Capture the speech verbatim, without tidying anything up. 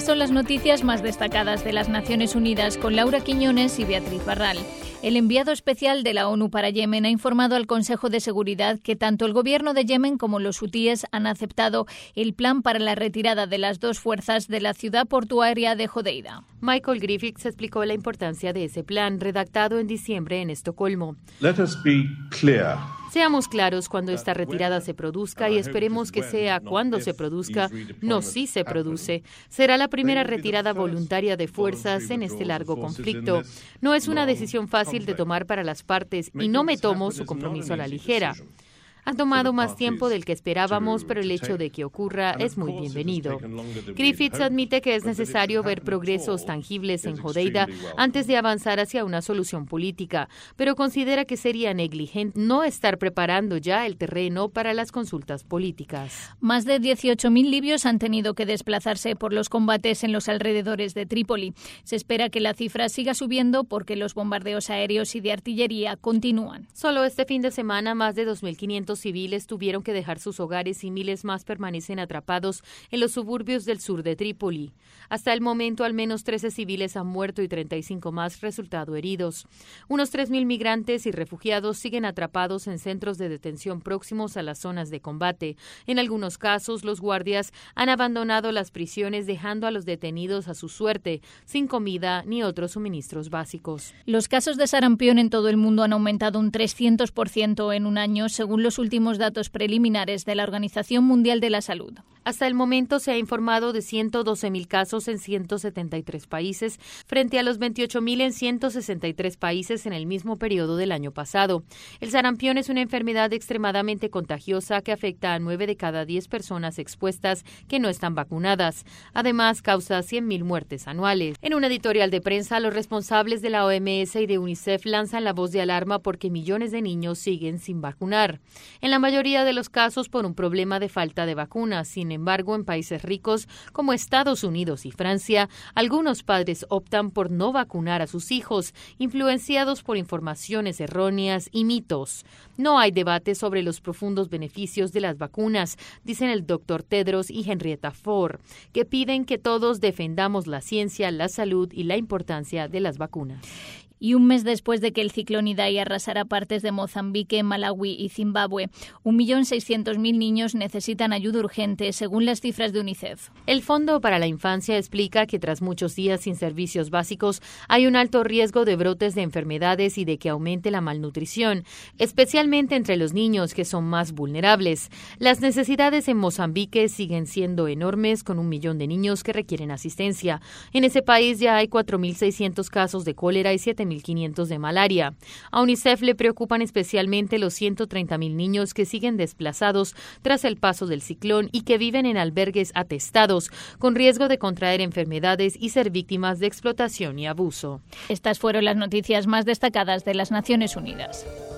son las noticias más destacadas de las Naciones Unidas con Laura Quiñones y Beatriz Barral. El enviado especial de la ONU para Yemen ha informado al Consejo de Seguridad que tanto el gobierno de Yemen como los hutíes han aceptado el plan para la retirada de las dos fuerzas de la ciudad portuaria de Hodeida. Michael Griffiths explicó la importancia de ese plan, redactado en diciembre en Estocolmo. Let us be clear. Seamos claros cuando esta retirada se produzca y esperemos que sea cuando se produzca, no si se produce. Será la primera retirada voluntaria de fuerzas en este largo conflicto. No es una decisión fácil de tomar para las partes y no me tomo su compromiso a la ligera. Ha tomado más tiempo del que esperábamos, pero el hecho de que ocurra es muy bienvenido. Griffiths admite que es necesario ver progresos tangibles en Hodeida antes de avanzar hacia una solución política, pero considera que sería negligente no estar preparando ya el terreno para las consultas políticas. Más de dieciocho mil libios han tenido que desplazarse por los combates en los alrededores de Trípoli. Se espera que la cifra siga subiendo porque los bombardeos aéreos y de artillería continúan. Solo este fin de semana, más de dos mil quinientos civiles tuvieron que dejar sus hogares y miles más permanecen atrapados en los suburbios del sur de Trípoli. Hasta el momento, al menos trece civiles han muerto y treinta y cinco más resultado heridos. Unos tres mil migrantes y refugiados siguen atrapados en centros de detención próximos a las zonas de combate. En algunos casos, los guardias han abandonado las prisiones dejando a los detenidos a su suerte, sin comida ni otros suministros básicos. Los casos de sarampión en todo el mundo han aumentado un trescientos por ciento en un año, según los últimos datos preliminares de la Organización Mundial de la Salud. Hasta el momento se ha informado de ciento doce mil casos en ciento setenta y tres países, frente a los veintiocho mil en ciento sesenta y tres países en el mismo periodo del año pasado. El sarampión es una enfermedad extremadamente contagiosa que afecta a nueve de cada diez personas expuestas que no están vacunadas. Además, causa cien mil muertes anuales. En un editorial de prensa, los responsables de la O M S y de UNICEF lanzan la voz de alarma porque millones de niños siguen sin vacunar. En la mayoría de los casos por un problema de falta de vacunas. Sin embargo, en países ricos como Estados Unidos y Francia, algunos padres optan por no vacunar a sus hijos, influenciados por informaciones erróneas y mitos. No hay debate sobre los profundos beneficios de las vacunas, dicen el doctor Tedros y Henrietta Fore, que piden que todos defendamos la ciencia, la salud y la importancia de las vacunas. Y un mes después de que el ciclón Idai arrasara partes de Mozambique, Malawi y Zimbabue, un millón seiscientos mil niños necesitan ayuda urgente, según las cifras de UNICEF. El Fondo para la Infancia explica que tras muchos días sin servicios básicos, hay un alto riesgo de brotes de enfermedades y de que aumente la malnutrición, especialmente entre los niños que son más vulnerables. Las necesidades en Mozambique siguen siendo enormes, con un millón de niños que requieren asistencia. En ese país ya hay cuatro mil seiscientos casos de cólera y siete mil quinientos de malaria. A UNICEF le preocupan especialmente los ciento treinta mil niños que siguen desplazados tras el paso del ciclón y que viven en albergues atestados, con riesgo de contraer enfermedades y ser víctimas de explotación y abuso. Estas fueron las noticias más destacadas de las Naciones Unidas.